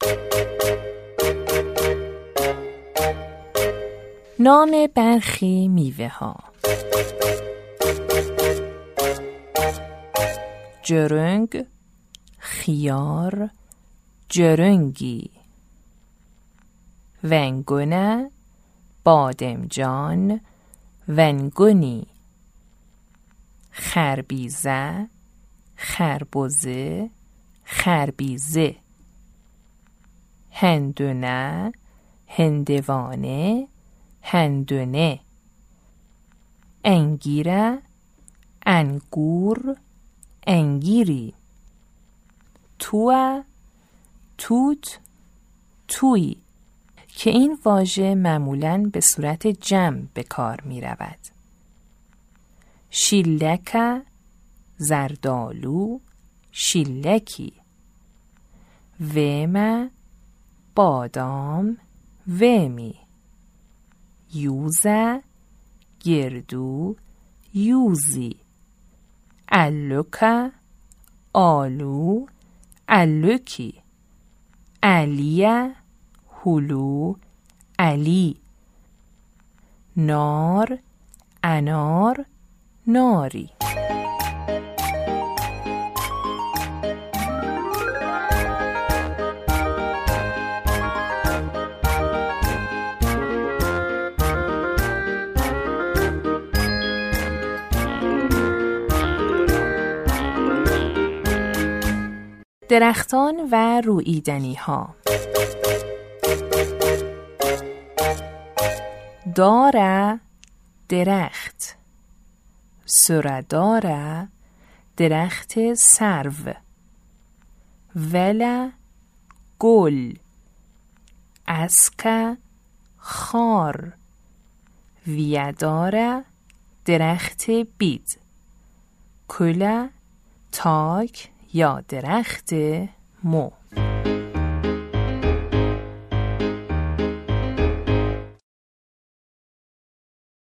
نام برخی میوه ها: جرنگ، خیار، جرنگی. ونگونه، بادمجان، ونگونی. خربیزه، خربزه، خربیزه. هندونه، هندوانه، هندونه. انگیره، انگور، انگیری. توه، توت، توی، که این واژه معمولاً به صورت جمع به کار می رود. شیلک، زردالو، شیلکی. ویم، بادام، ویمی. یوزه، گردو، یوزی. الوکه، آلو، الوکی. علیه، هلو، علی. نار، انار، ناری. درختان و روییدنی ها: داره، درخت. سرداره، درخت سرو. وله، گل. اسکه، خار. ویداره، درخت بید. کله، تاک یا درخت مو.